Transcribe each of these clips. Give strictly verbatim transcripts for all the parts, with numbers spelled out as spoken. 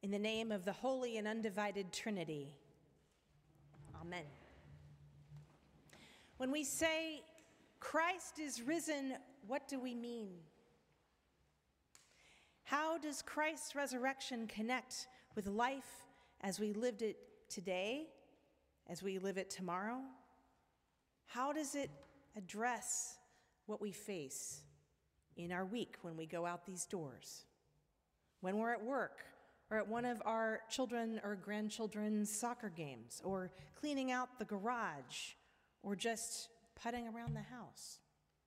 In the name of the Holy and Undivided Trinity, Amen. When we say, Christ is risen, what do we mean? How does Christ's resurrection connect with life as we lived it today, as we live it tomorrow? How does it address what we face in our week when we go out these doors, when we're at work, or at one of our children or grandchildren's soccer games, or cleaning out the garage, or just putting around the house?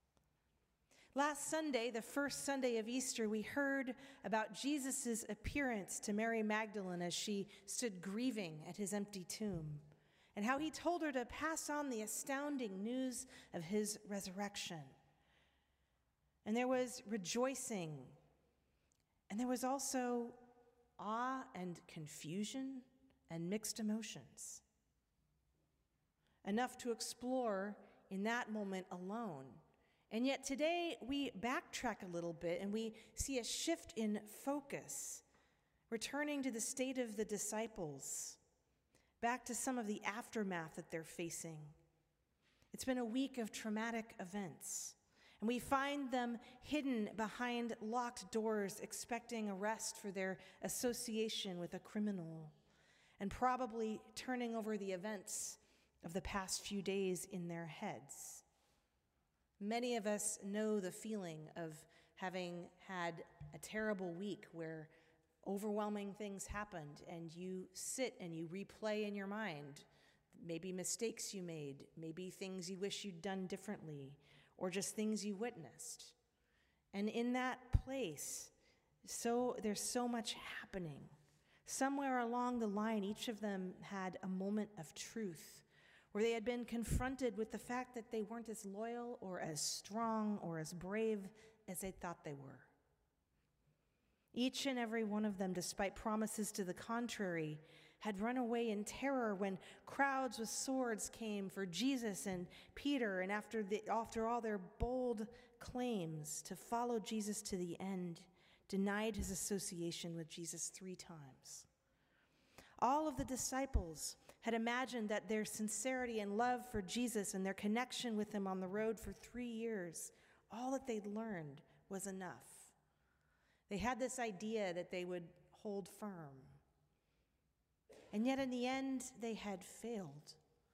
Last Sunday, the first Sunday of Easter, we heard about Jesus' appearance to Mary Magdalene as she stood grieving at his empty tomb, and how he told her to pass on the astounding news of his resurrection. And there was rejoicing, and there was also awe and confusion and mixed emotions. Enough to explore in that moment alone. And yet today we backtrack a little bit and we see a shift in focus, returning to the state of the disciples, back to some of the aftermath that they're facing. It's been a week of traumatic events, and we find them hidden behind locked doors, expecting arrest for their association with a criminal, and probably turning over the events of the past few days in their heads. Many of us know the feeling of having had a terrible week where overwhelming things happened, and you sit and you replay in your mind maybe mistakes you made, maybe things you wish you'd done differently, or just things you witnessed. And in that place, so there's so much happening. Somewhere along the line, each of them had a moment of truth where they had been confronted with the fact that they weren't as loyal or as strong or as brave as they thought they were. Each and every one of them, despite promises to the contrary, had run away in terror when crowds with swords came for Jesus and Peter, and after, the, after all their bold claims to follow Jesus to the end, denied his association with Jesus three times. All of the disciples had imagined that their sincerity and love for Jesus and their connection with him on the road for three years, all that they'd learned was enough. They had this idea that they would hold firm. And yet in the end, they had failed.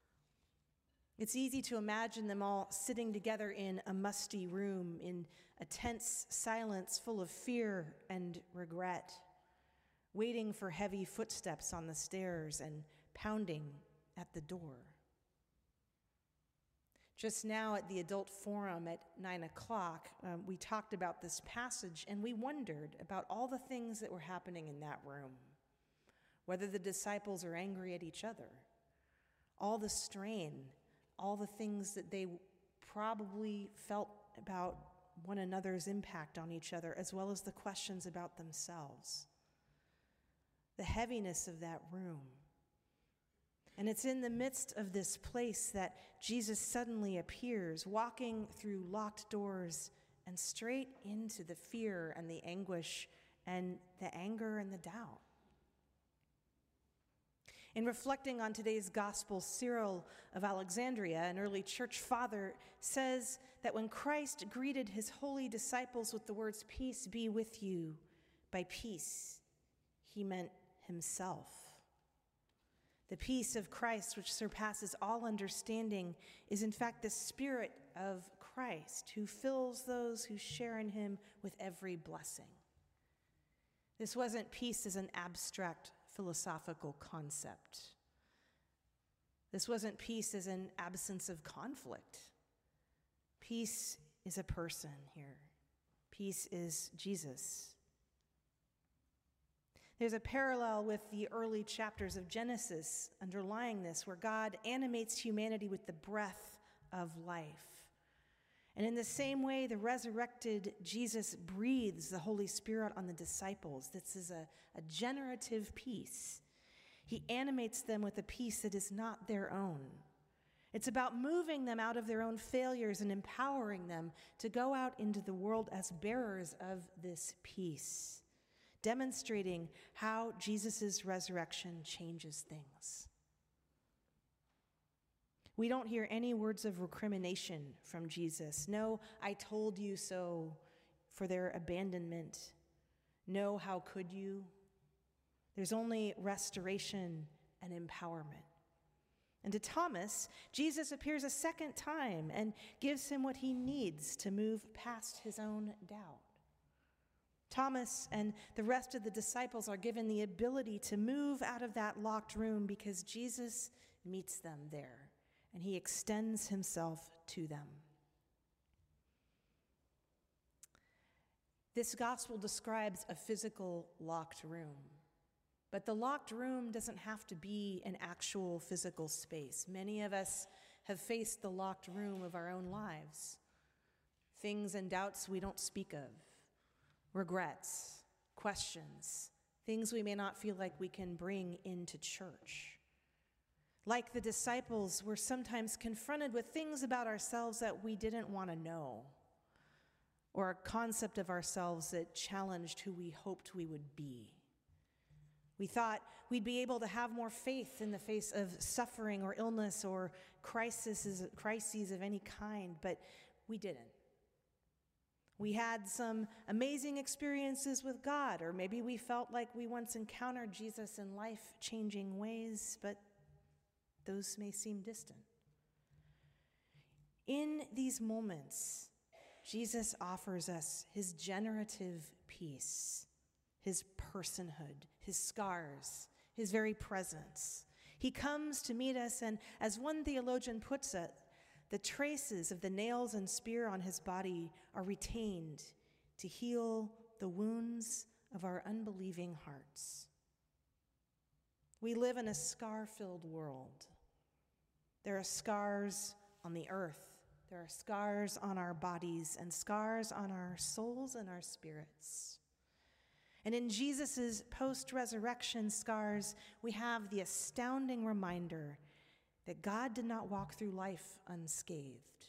It's easy to imagine them all sitting together in a musty room, in a tense silence full of fear and regret, waiting for heavy footsteps on the stairs and pounding at the door. Just now at the adult forum at nine o'clock, um, we talked about this passage, and we wondered about all the things that were happening in that room, whether the disciples are angry at each other, all the strain, all the things that they probably felt about one another's impact on each other, as well as the questions about themselves, the heaviness of that room. And it's in the midst of this place that Jesus suddenly appears, walking through locked doors and straight into the fear and the anguish and the anger and the doubt. In reflecting on today's gospel, Cyril of Alexandria, an early church father, says that when Christ greeted his holy disciples with the words, "Peace be with you," by peace, he meant himself. The peace of Christ, which surpasses all understanding, is in fact the Spirit of Christ, who fills those who share in him with every blessing. This wasn't peace as an abstract philosophical concept. This wasn't peace as an absence of conflict. Peace is a person here. Peace is Jesus. There's a parallel with the early chapters of Genesis underlying this, where God animates humanity with the breath of life. And in the same way, the resurrected Jesus breathes the Holy Spirit on the disciples. This is a, a generative peace. He animates them with a peace that is not their own. It's about moving them out of their own failures and empowering them to go out into the world as bearers of this peace, demonstrating how Jesus' resurrection changes things. We don't hear any words of recrimination from Jesus. No, I told you so for their abandonment. No, how could you? There's only restoration and empowerment. And to Thomas, Jesus appears a second time and gives him what he needs to move past his own doubt. Thomas and the rest of the disciples are given the ability to move out of that locked room because Jesus meets them there, and he extends himself to them. This gospel describes a physical locked room. But the locked room doesn't have to be an actual physical space. Many of us have faced the locked room of our own lives. Things and doubts we don't speak of, regrets, questions, things we may not feel like we can bring into church. Like the disciples, we're sometimes confronted with things about ourselves that we didn't want to know, or a concept of ourselves that challenged who we hoped we would be. We thought we'd be able to have more faith in the face of suffering or illness or crises, crises of any kind, but we didn't. We had some amazing experiences with God, or maybe we felt like we once encountered Jesus in life-changing ways, but those may seem distant. In these moments, Jesus offers us his generative peace, his personhood, his scars, his very presence. He comes to meet us, and as one theologian puts it, the traces of the nails and spear on his body are retained to heal the wounds of our unbelieving hearts. We live in a scar-filled world. There are scars on the earth. There are scars on our bodies and scars on our souls and our spirits. And in Jesus' post-resurrection scars, we have the astounding reminder that God did not walk through life unscathed.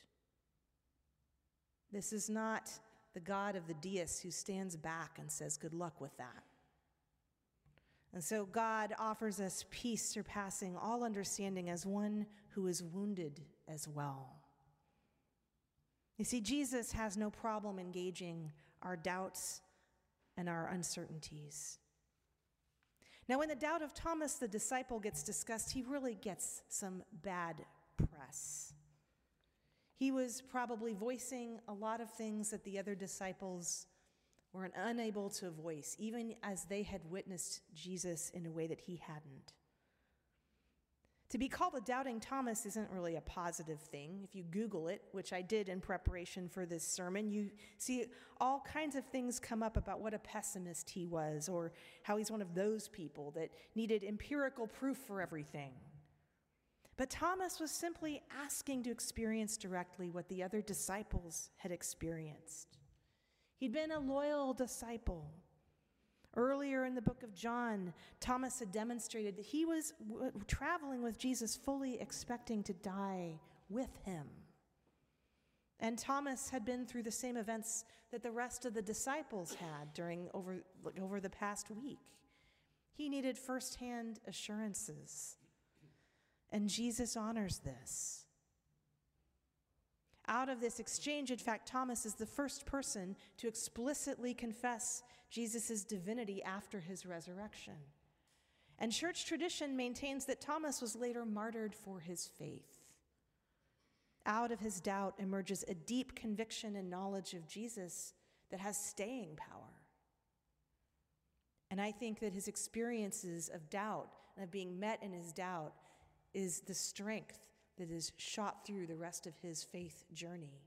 This is not the God of the deists who stands back and says, good luck with that. And so God offers us peace surpassing all understanding as one who is wounded as well. You see, Jesus has no problem engaging our doubts and our uncertainties. Now, when the doubt of Thomas the disciple gets discussed, he really gets some bad press. He was probably voicing a lot of things that the other disciples were unable to voice, even as they had witnessed Jesus in a way that he hadn't. To be called a doubting Thomas isn't really a positive thing. If you Google it, which I did in preparation for this sermon, you see all kinds of things come up about what a pessimist he was, or how he's one of those people that needed empirical proof for everything. But Thomas was simply asking to experience directly what the other disciples had experienced. He'd been a loyal disciple. Earlier in the book of John, Thomas had demonstrated that he was w- traveling with Jesus, fully expecting to die with him. And Thomas had been through the same events that the rest of the disciples had during over, over the past week. He needed firsthand assurances, and Jesus honors this. Out of this exchange, in fact, Thomas is the first person to explicitly confess Jesus' divinity after his resurrection. And church tradition maintains that Thomas was later martyred for his faith. Out of his doubt emerges a deep conviction and knowledge of Jesus that has staying power. And I think that his experiences of doubt and of being met in his doubt is the strength that is shot through the rest of his faith journey.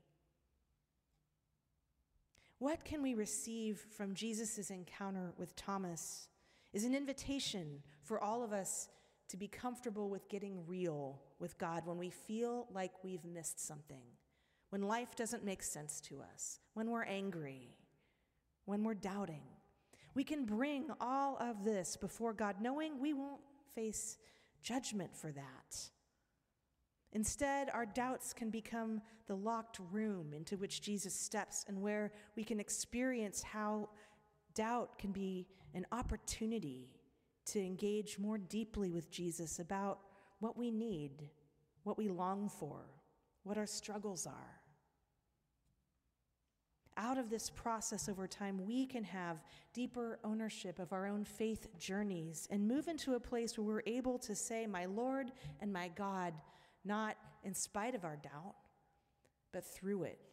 What can we receive from Jesus' encounter with Thomas is an invitation for all of us to be comfortable with getting real with God when we feel like we've missed something, when life doesn't make sense to us, when we're angry, when we're doubting. We can bring all of this before God, knowing we won't face judgment for that. Instead, our doubts can become the locked room into which Jesus steps, and where we can experience how doubt can be an opportunity to engage more deeply with Jesus about what we need, what we long for, what our struggles are. Out of this process over time, we can have deeper ownership of our own faith journeys and move into a place where we're able to say, my Lord and my God, not in spite of our doubt, but through it.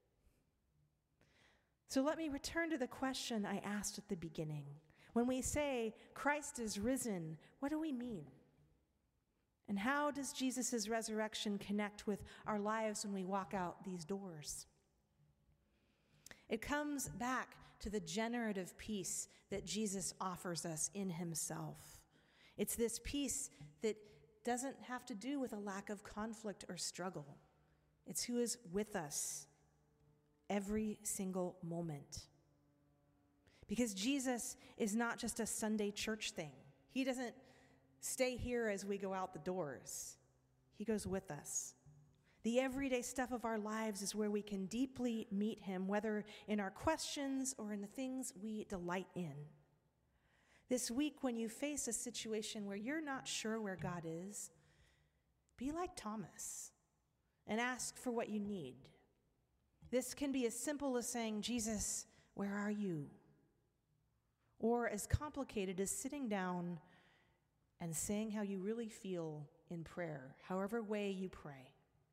So let me return to the question I asked at the beginning. When we say Christ is risen, what do we mean? And how does Jesus' resurrection connect with our lives when we walk out these doors? It comes back to the generative peace that Jesus offers us in himself. It's this peace that doesn't have to do with a lack of conflict or struggle. It's who is with us every single moment. Because Jesus is not just a Sunday church thing. He doesn't stay here as we go out the doors. He goes with us. The everyday stuff of our lives is where we can deeply meet him, whether in our questions or in the things we delight in. This week, when you face a situation where you're not sure where God is, be like Thomas and ask for what you need. This can be as simple as saying, Jesus, where are you? Or as complicated as sitting down and saying how you really feel in prayer, however way you pray.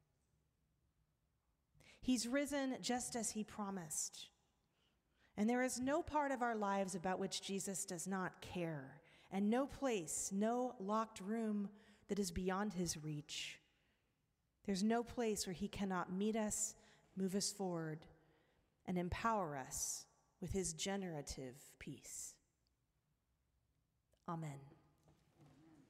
He's risen just as he promised. And there is no part of our lives about which Jesus does not care, and no place, no locked room that is beyond his reach. There's no place where he cannot meet us, move us forward, and empower us with his generative peace. Amen.